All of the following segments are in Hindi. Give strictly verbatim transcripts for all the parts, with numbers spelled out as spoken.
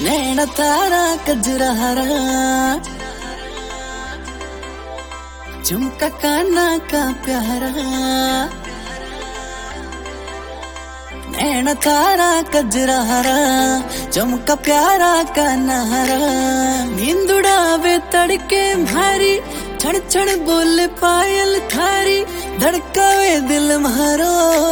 नैना तारा कजरा हरा झुमका काना का प्यारा नैना तारा कजरा हरा झुमका प्यारा का नहरा नींदुड़ावे तड़के भारी छड़ छड़ बोले पायल थारी धड़कावे दिल मारो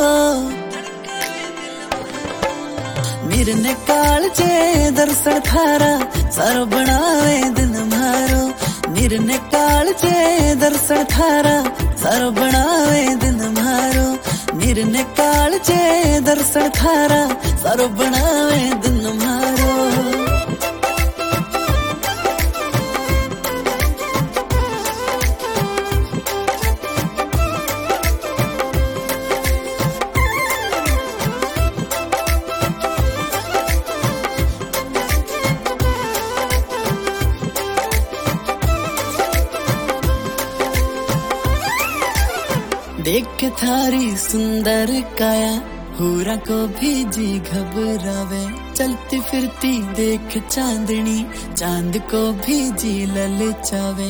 निरने काल चे दर्शन थारा सारो बनावे दिन मारो निरने काल चे दर्शन थारा सारो बनावे दिन मारो निरने काल चे दर्शन थारा सारो बनावे दिन मारो देख थारी सुंदर काया हुरा को भी जी घबरावे चलती फिरती देख चांदनी चांद को भी जी ललचावे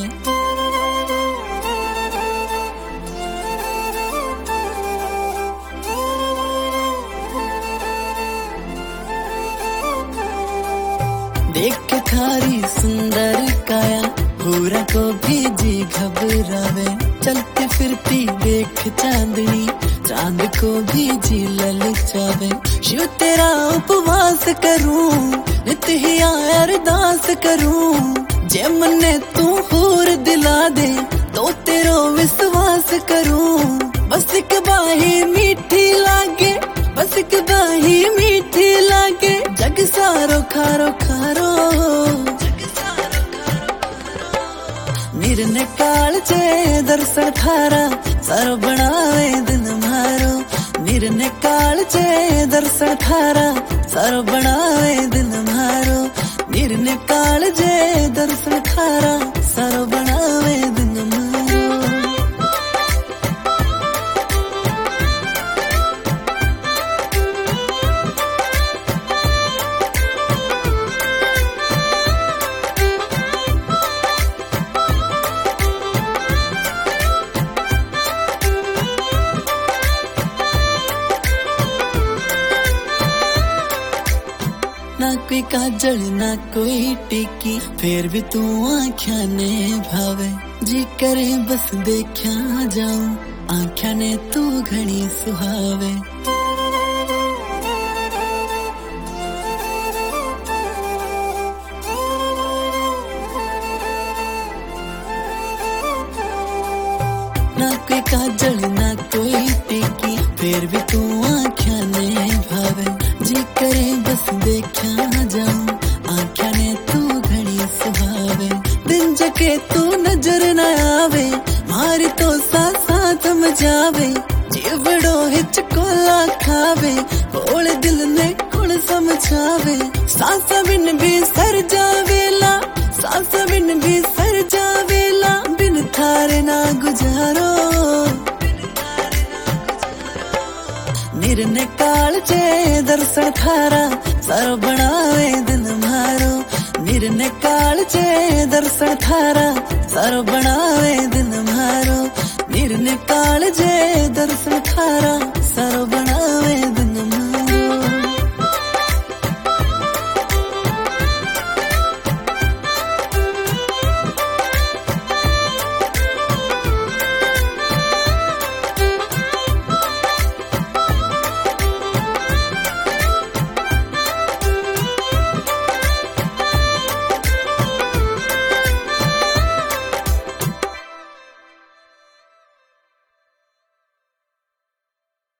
देख थारी सुंदर काया हुरा को भी जी घबरावे चलती फिरती देख चांदनी चांद को भी जी ललचावे शिव तेरा उपवास करूं नित्य ही अरदास करूं जे मन्ने तू हूर दिला दे तो तेरो विश्वास करूं बस एक बाही मीठी लागे बस एक बाही मीठी लागे जग सारो खारो खारो निरने काल चे दर्शन थारा सारो बनावे दिन मारो निरने काल चे दर्शन थारा सारो बनावे दिन मारो निरने काल चे दर्शन थारा सारो बनावे दिन मारो ना कोई काजल ना कोई टिकी फिर भी तू आँखियां ने भावे जी करे बस देखा जाऊं आँखियां ने तू घनी सुहावे ना कोई काजल ना कोई टिकी फिर भी तू आँखियां ने भावे जी करे बस देखा जाऊं आँखियां ने तू घड़ी सुहावे दिन जके तू नजर न आवे मारी तो साथ साथ मजावे जीवड़ो हिचकोला खावे बोले दिल ने कुल समझावे सांस बिन भी सर जावेला सांस बिन भी सर जावेला बिन थारे ना गुजारो निरने काल चे दर्शन थारा सारो बनावे दिन मारो निरने काल चे दर्शन थारा सारो बनावे दिन मारो निरने काल चे दर्शन थारा सारो बनावे दिन मारो।